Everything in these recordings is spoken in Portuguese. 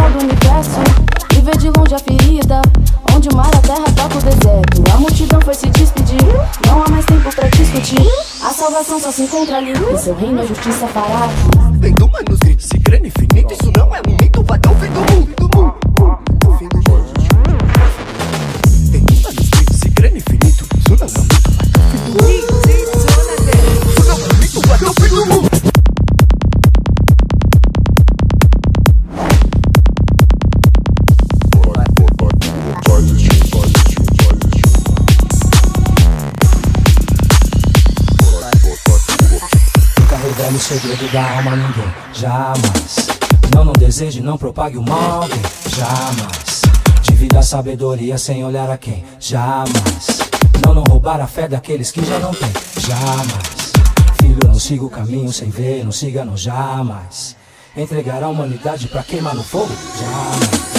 do universo e ver de longe a ferida, onde o mar a terra toca o deserto. A multidão foi se despedir, não há mais tempo pra discutir. A salvação só se encontra ali, em seu reino a justiça fará aqui. Vendo manuscritos e crânio infinito, isso não é um mito, vai dar o fim do mundo. Fim do mundo. Vendo manuscritos e crânio infinito, isso não é um mito, vai dar o fim do mundo. Isso não é um mito, vai dar o fim do mundo. Revele o segredo da alma a ninguém, jamais. Não deseje, não propague o mal a alguém, jamais. Divida a sabedoria sem olhar a quem, jamais. Não roubar a fé daqueles que já não têm, jamais. Filho, não siga o caminho sem ver, não siga, não, jamais. Entregar a humanidade pra queimar no fogo, jamais.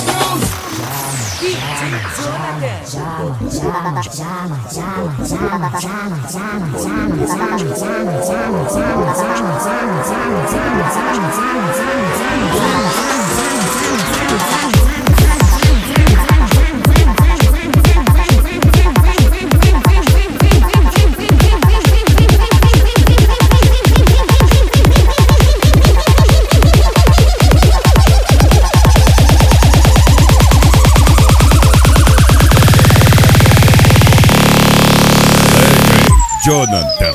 Jonathan.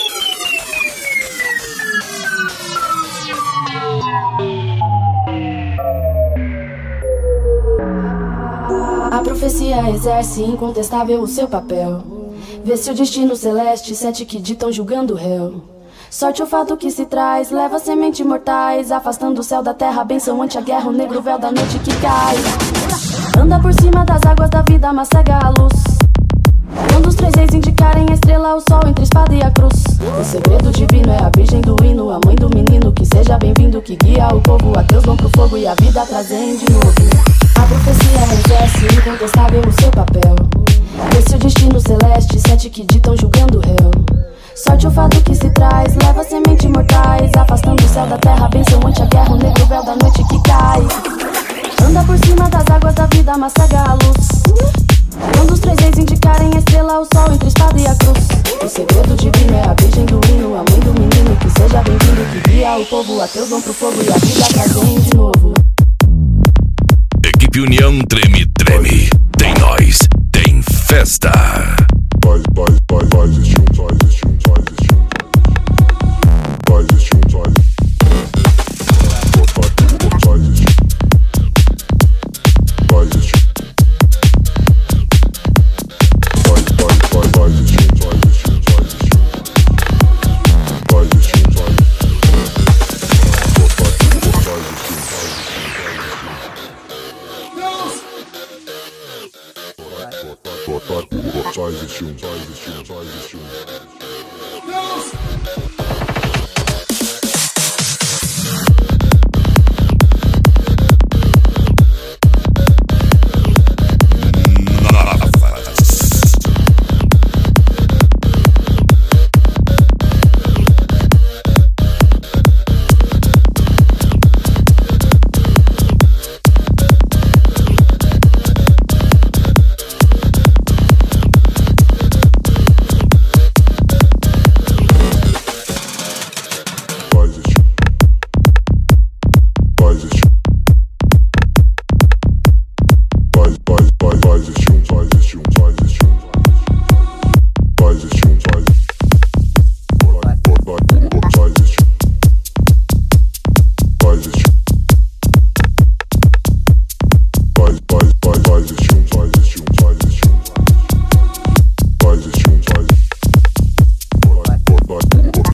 A profecia exerce incontestável o seu papel. Vê se o destino celeste, sete que ditam julgando o réu. Sorte o fato que se traz, leva semente mortais, afastando o céu da terra, benção ante a guerra, o negro véu da noite que cai. Anda por cima das águas da vida, mas cega a luz. Quando os três reis indicarem a estrela, o sol entre a espada e a cruz. O segredo divino é a virgem do hino, a mãe do menino, que seja bem-vindo, que guia o povo. Ateus vão pro fogo e a vida trazem de novo. A profecia exerce incontestável o seu papel. Esse o destino celeste, sete que ditam julgando o réu. Sorte o fato que se traz, leva semente mortais, afastando o céu da terra, benção ante a guerra, o negro véu da noite que cai. Anda por cima das águas da vida, mas cega a luz. Quando os três reis indicarem a estrela, o sol entre a espada e a cruz. O segredo divino é a virgem do hino, a mãe do menino, que seja bem-vindo, que guia o povo. Ateus vão pro fogo e a vida trazem de novo. Equipe União treme, treme. Tem nós, tem festa. Só existe um.